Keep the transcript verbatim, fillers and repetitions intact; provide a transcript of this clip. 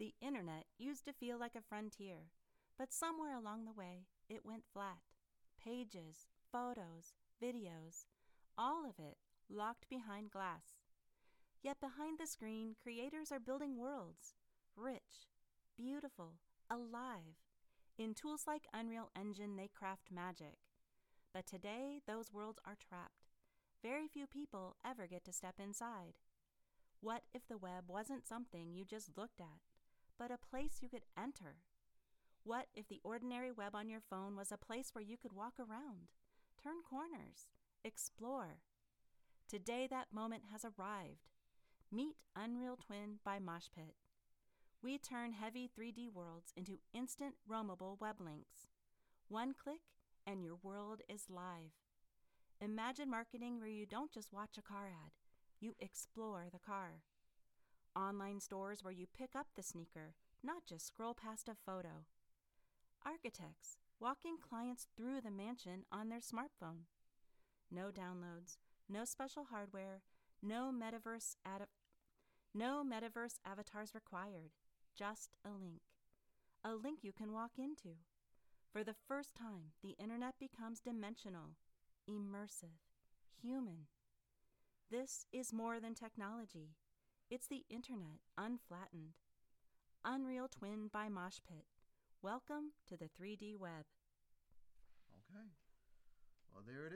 The internet used to feel like a frontier, but somewhere along the way, it went flat. Pages, photos, videos, all of it locked behind glass. Yet behind the screen, creators are building worlds, rich, beautiful, alive. In tools like Unreal Engine, they craft magic. But today, those worlds are trapped. Very few people ever get to step inside. What if the web wasn't something you just looked at, but a place you could enter? What if the ordinary web on your phone was a place where you could walk around, turn corners, explore? Today, that moment has arrived. Meet Unreal Twin by Moshpit. We turn heavy three D worlds into instant roamable web links. One click and your world is live. Imagine marketing where you don't just watch a car ad, you explore the car. Online stores where you pick up the sneaker, not just scroll past a photo. Architects walking clients through the mansion on their smartphone. No downloads, no special hardware, no metaverse ad- no metaverse avatars required, just a link. A link you can walk into. For the first time, the internet becomes dimensional, immersive, human. This is more than technology. It's the internet unflattened. Unreal Twin by Moshpit. Welcome to the three D web. Okay. Well, there it is.